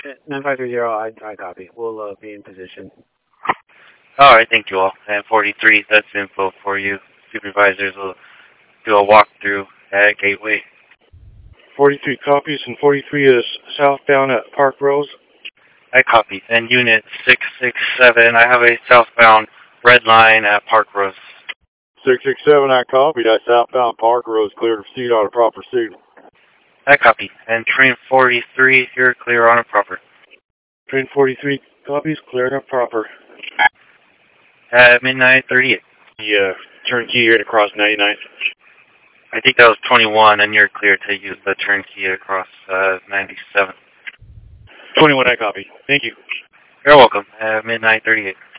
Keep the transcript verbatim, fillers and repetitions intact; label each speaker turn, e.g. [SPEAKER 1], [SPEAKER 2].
[SPEAKER 1] nine five three zero, I, I copy. We'll uh, be in position.
[SPEAKER 2] All right, thank you all. And forty-three, that's info for you. Supervisors will do a walkthrough at Gateway.
[SPEAKER 3] forty-three copies, and forty-three is southbound at Park Rose.
[SPEAKER 2] I copy. And Unit six six seven, I have a southbound red line at Park Rose.
[SPEAKER 3] six six seven, I copy. That southbound Park Rose clear to proceed on a proper signal.
[SPEAKER 2] I copy. And train forty-three, you're clear on a proper.
[SPEAKER 3] Train forty-three copies, clear and proper.
[SPEAKER 2] At midnight thirty-eight.
[SPEAKER 3] Yeah, turnkey here to cross ninety-ninth.
[SPEAKER 2] I think that was twenty-one, and you're clear to use the turnkey across uh, ninety-seven.
[SPEAKER 3] twenty-one, I copy. Thank you.
[SPEAKER 2] You're welcome. At midnight thirty-eight.